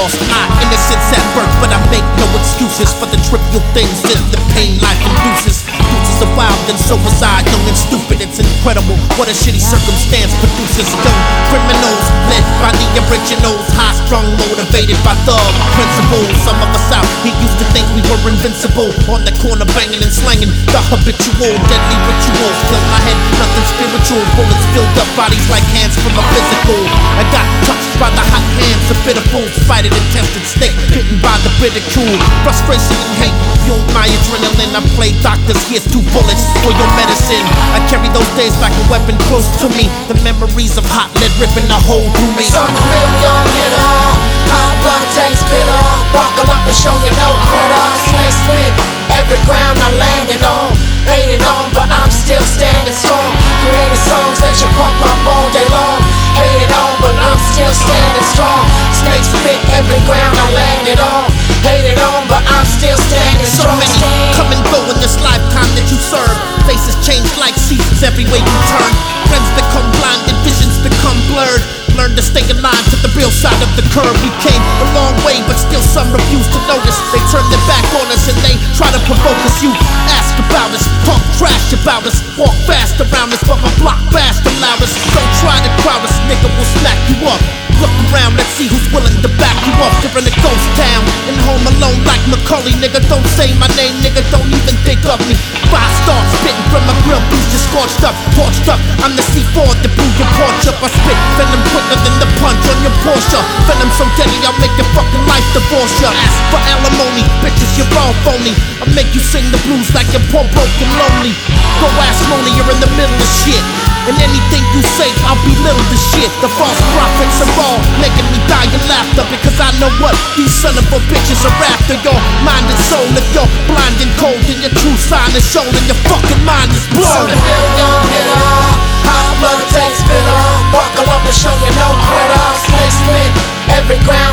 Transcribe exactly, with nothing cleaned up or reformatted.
lost my innocence at birth, but I make no excuses for the trivial things and the pain life induces. Deuces are wild and so was I, young and stupid. It's incredible what a shitty circumstance produces young criminals led by the originals, high strung, motivated by thug principles. Some of us out here used to think we were invincible, on the corner banging and slanging the habitual deadly rituals. Fill my head, nothing spiritual. Bullets filled up bodies like hands from a physical. I got touched by the hot hands of bitter fools, fighting a tempted snake, bitten by the ridicule. Frustration and hate fueled my adrenaline. I play doctors, here's two bullets for your medicine. I carry those days like a weapon close to me, the memories of hot lead ripping a hole through me. So real young hitter, hot blood tastes bitter. Buckle up and show you no quitter. Snake split every ground I landed on. Hated on, but I'm still standing strong. Creating songs that you pump up all day long. Hated on, but I'm still standing strong. Snakes split every ground I landed on. Hated on, but I'm still standing so strong. So many come and go in this lifetime that you serve. Faces change like seasons every way you turn. Friends become blind and visions become blurred. Learn to stay alive to the real side of the curve. We came a long way, but still some refuse to notice. They turn their back on us and they try to provoke us. You ask about us, talk trash about us, walk fast around us, but my block fast allow us. Don't try to crowd us, nigga, we'll smack you up. Look around, let's see who's willing to back you up. You're in a ghost town, and home alone like Macaulay. Nigga, don't say my name, nigga, don't even think of me. Five stars spitting from my grill, beef just scorched up, torched up. I'm the C four to blew your porch up. I spit venom quicker than the punch on your Porsche. Venom so deadly, I'll make your fucking life divorce ya. Ask for alimony, bitches, you're all phony. I'll make you sing the blues like you're poor, broke and lonely. Go ask Moni, you're in the middle of shit. And anything you say, I'll belittle the shit. The false prophets are all making me die in laughter, because I know what these son of a bitches are after. Your mind and soul, if you're blind and cold, then your true sign is shown and your fucking mind is blown. So real young hitter, hot blood takes bitter. Buckle up and show you no quitter. Snake split every ground